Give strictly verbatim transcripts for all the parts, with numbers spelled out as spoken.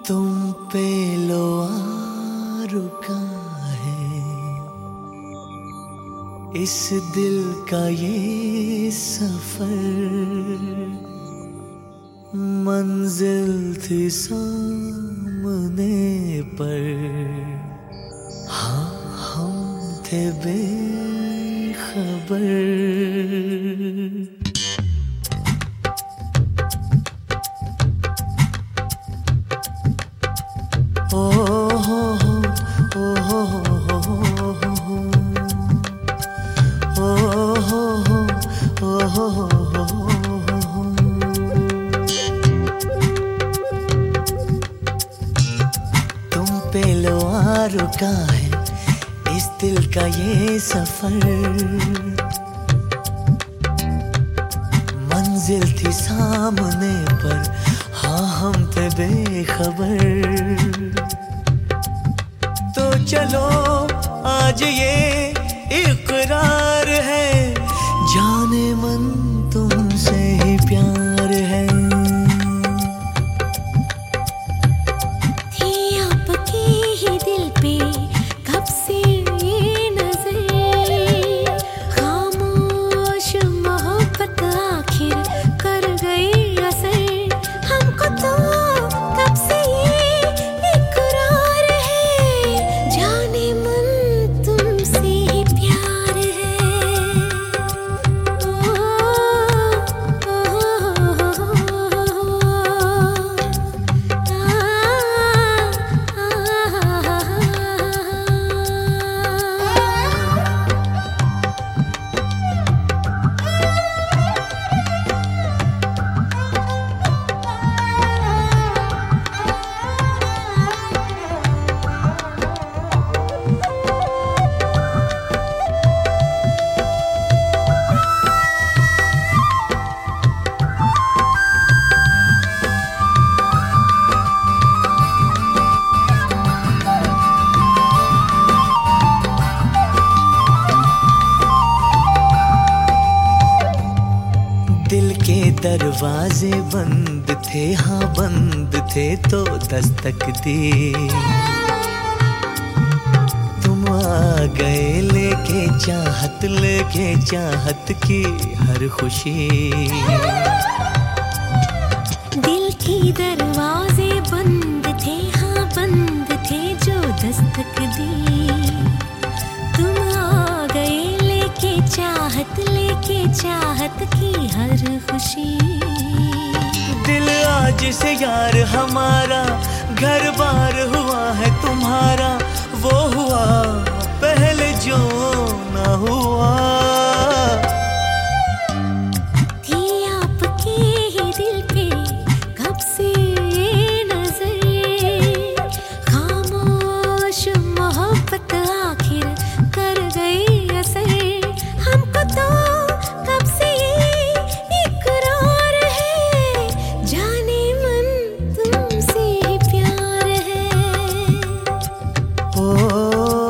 तुम पे लो आ रुका है इस दिल का ये सफर, मंजिल थी सामने पर हाँ हम थे बेखबर। ओ हो हो ओ हो हो ओ हो हो ओ हो हो। तुम पे लो आ रुका है इस दिल का ये सफर, मंजिल थी सामने पर हाँ हम थे बेखबर। तो चलो आज ये इकरार है जाने मन तुमसे ही प्यार है। थी आपके ही दिल पे कब से ये नजर, खामोश मोहब्बत आखिर कर गई असर। हमको तो कब से ये इकरार है जाने मन तुमसे ही प्यार है। ओ, ओ, दिल के दरवाजे बंद थे हाँ बंद थे तो दस्तक दी, तुम आ गए लेके चाहत लेके चाहत की हर खुशी। दिल के दरवाजे बंद थे हाँ बंद थे जो दस्तक दी, तुम आ गए लेके चाहत लेके चाहत की हर खुशी। दिल आज से यार हमारा घर बार हुआ है तुम्हारा, वो हुआ पहले जो ना हुआ। थी आपके ही दिल पे कब से ये नजर, खामोश मोहब्बत आखिर कर गई असर। हमको तो कब से ये इकरार है जाने मन तुमसे ही प्यार है। ओ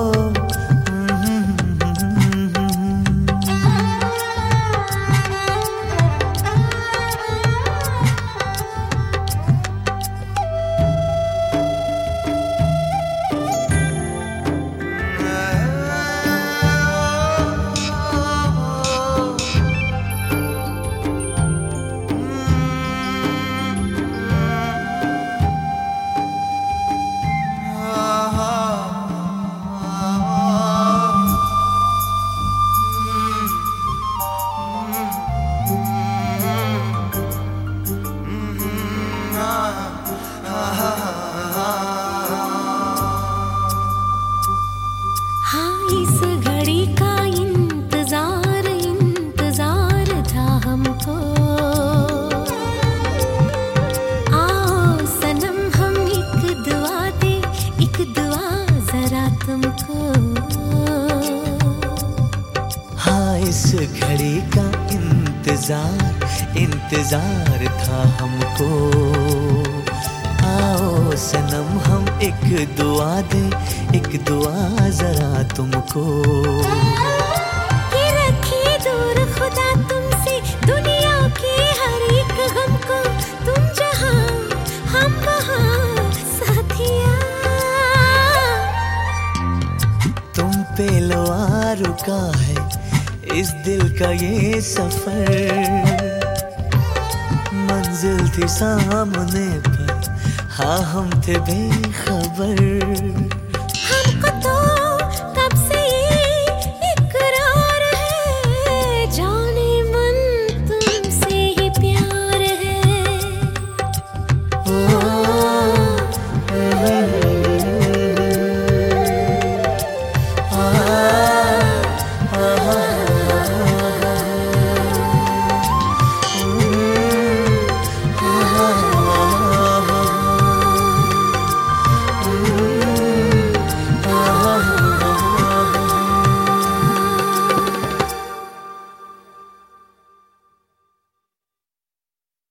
हाँ इस घड़ी का इंतजार इंतजार था हमको, आओ सनम हम एक दुआ दे एक दुआ जरा तुमको। हाँ इस घड़ी का इंतजार इंतजार था हमको, आओ सनम हम एक दुआ दे एक दुआ जरा तुमको। ये रखे दूर खुदा तुमसे दुनिया के हर एक गम को, तुम जहाँ हम वहाँ का है इस दिल का ये सफर। मंजिल थी सामने पर हाँ हम थे बेखबर।